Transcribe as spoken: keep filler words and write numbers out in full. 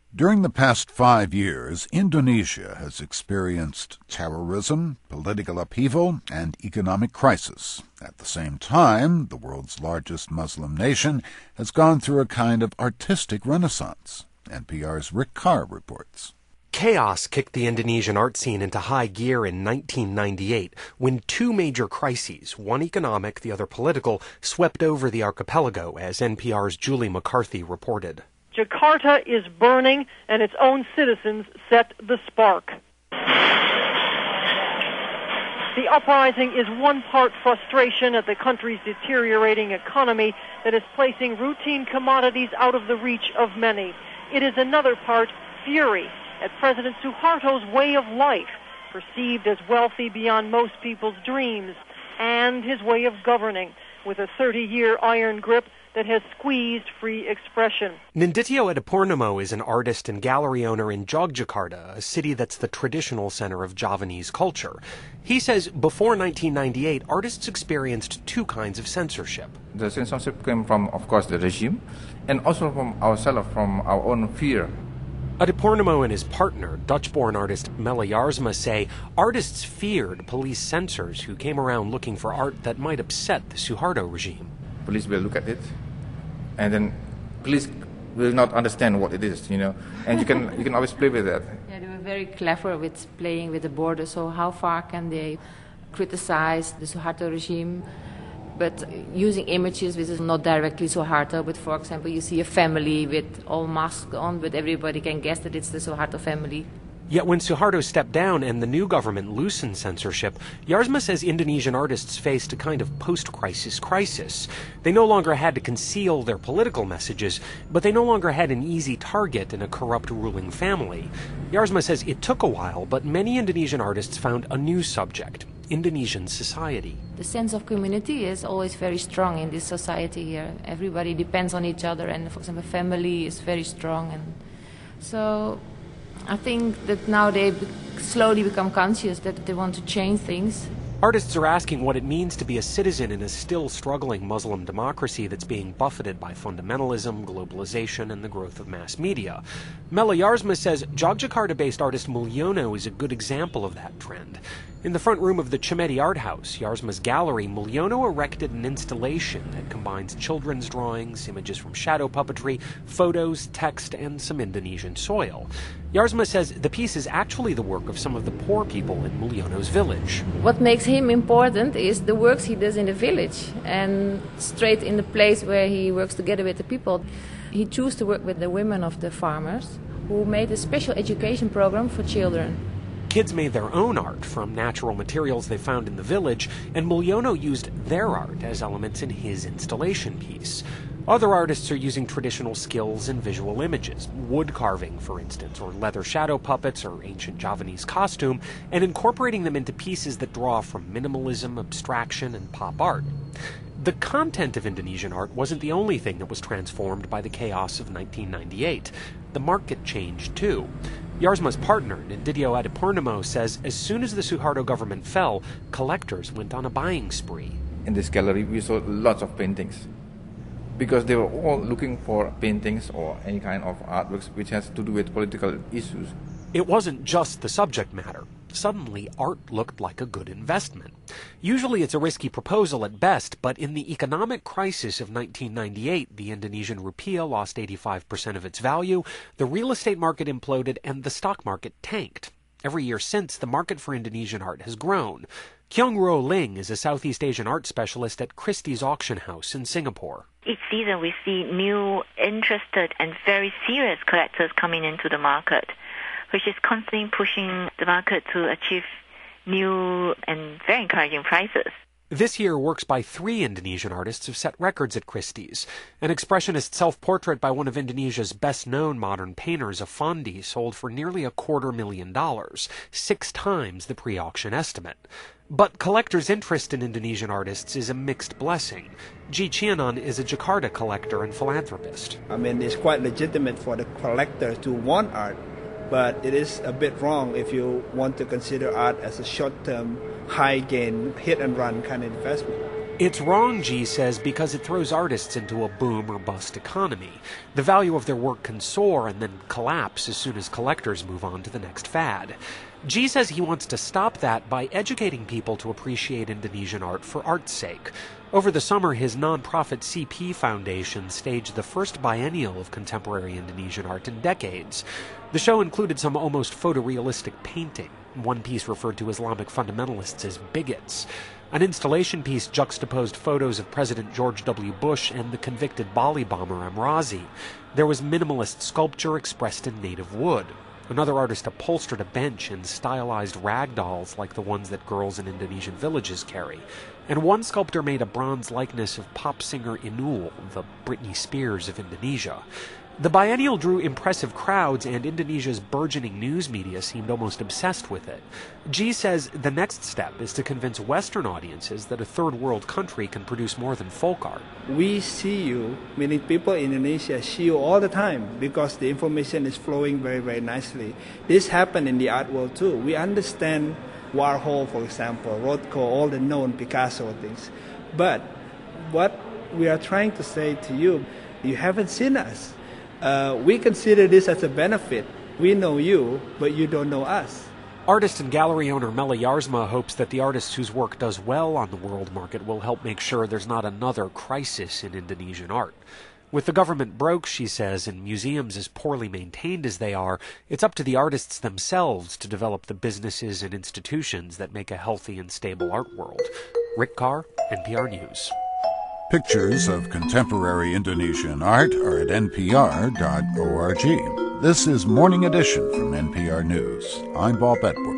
During the past five years, Indonesia has experienced terrorism, political upheaval, and economic crisis. At the same time, the world's largest Muslim nation has gone through a kind of artistic renaissance. N P R's Rick Carr reports. Chaos kicked the Indonesian art scene into high gear in nineteen ninety-eight when two major crises, one economic, the other political, swept over the archipelago, as N P R's Julie McCarthy reported. Jakarta is burning, and its own citizens set the spark. The uprising is one part frustration at the country's deteriorating economy that is placing routine commodities out of the reach of many. It is another part fury at President Suharto's way of life, perceived as wealthy beyond most people's dreams, and his way of governing, with a thirty-year iron grip that has squeezed free expression. Nindityo Adipurnomo is an artist and gallery owner in Jogjakarta, a city that's the traditional center of Javanese culture. He says before nineteen ninety-eight, artists experienced two kinds of censorship. The censorship came from, of course, the regime, and also from ourselves, from our own fear. Adipurnomo and his partner, Dutch-born artist Melle Jarsma, say artists feared police censors who came around looking for art that might upset the Suharto regime. Police will look at it, and then police will not understand what it is, you know, and you can you can always play with that. Yeah, they were very clever with playing with the border, so how far can they criticize the Suharto regime, but using images which is not directly Suharto, but for example, you see a family with all masks on, but everybody can guess that it's the Suharto family. Yet when Suharto stepped down and the new government loosened censorship, Jarsma says Indonesian artists faced a kind of post-crisis crisis. They no longer had to conceal their political messages, but they no longer had an easy target in a corrupt ruling family. Jarsma says it took a while, but many Indonesian artists found a new subject: Indonesian society. The sense of community is always very strong in this society here. Everybody depends on each other, and for example, family is very strong, and so I think that now they slowly become conscious that they want to change things. Artists are asking what it means to be a citizen in a still struggling Muslim democracy that's being buffeted by fundamentalism, globalization, and the growth of mass media. Melle Jarsma says Jogjakarta-based artist Mulyono is a good example of that trend. In the front room of the Cemeti Art House, Jarsma's gallery, Mulyono erected an installation that combines children's drawings, images from shadow puppetry, photos, text, and some Indonesian soil. Jarsma says the piece is actually the work of some of the poor people in Mulyono's village. What makes him important is the works he does in the village, and straight in the place where he works together with the people. He chose to work with the women of the farmers, who made a special education program for children. Kids made their own art from natural materials they found in the village, and Mulyono used their art as elements in his installation piece. Other artists are using traditional skills in visual images, wood carving, for instance, or leather shadow puppets, or ancient Javanese costume, and incorporating them into pieces that draw from minimalism, abstraction, and pop art. The content of Indonesian art wasn't the only thing that was transformed by the chaos of nineteen ninety-eight. The market changed, too. Jarsma's partner, Nindityo Adipurnomo, says as soon as the Suharto government fell, collectors went on a buying spree. In this gallery, we saw lots of paintings, because they were all looking for paintings or any kind of artworks which has to do with political issues. It wasn't just the subject matter. Suddenly, art looked like a good investment. Usually it's a risky proposal at best, but in the economic crisis of nineteen ninety-eight, the Indonesian rupiah lost eighty-five percent of its value, the real estate market imploded, and the stock market tanked. Every year since, the market for Indonesian art has grown. Kyung Ro Ling is a Southeast Asian art specialist at Christie's Auction House in Singapore. Each season we see new, interested, and very serious collectors coming into the market, which is constantly pushing the market to achieve new and very encouraging prices. This year, works by three Indonesian artists have set records at Christie's. An expressionist self-portrait by one of Indonesia's best-known modern painters, Effendi, sold for nearly a quarter million dollars, six times the pre-auction estimate. But collectors' interest in Indonesian artists is a mixed blessing. Ji Chianan is a Jakarta collector and philanthropist. I mean, it's quite legitimate for the collector to want art, but it is a bit wrong if you want to consider art as a short-term, high-gain, hit-and-run kind of investment. It's wrong, G says, because it throws artists into a boom or bust economy. The value of their work can soar and then collapse as soon as collectors move on to the next fad. G says he wants to stop that by educating people to appreciate Indonesian art for art's sake. Over the summer, his nonprofit C P Foundation staged the first biennial of contemporary Indonesian art in decades. The show included some almost photorealistic painting. One piece referred to Islamic fundamentalists as bigots. An installation piece juxtaposed photos of President George W. Bush and the convicted Bali bomber Amrazi. There was minimalist sculpture expressed in native wood. Another artist upholstered a bench in stylized rag dolls like the ones that girls in Indonesian villages carry. And one sculptor made a bronze likeness of pop singer Inul, the Britney Spears of Indonesia. The biennial drew impressive crowds, and Indonesia's burgeoning news media seemed almost obsessed with it. G says the next step is to convince Western audiences that a third world country can produce more than folk art. We see you, meaning people in Indonesia, see you all the time because the information is flowing very, very nicely. This happened in the art world too. We understand Warhol, for example, Rothko, all the known Picasso things. But what we are trying to say to you, you haven't seen us. Uh, we consider this as a benefit. We know you, but you don't know us. Artist and gallery owner Mela Jarsma hopes that the artist whose work does well on the world market will help make sure there's not another crisis in Indonesian art. With the government broke, she says, and museums as poorly maintained as they are, it's up to the artists themselves to develop the businesses and institutions that make a healthy and stable art world. Rick Carr, N P R News. Pictures of contemporary Indonesian art are at N P R dot org. This is Morning Edition from N P R News. I'm Bob Edwards.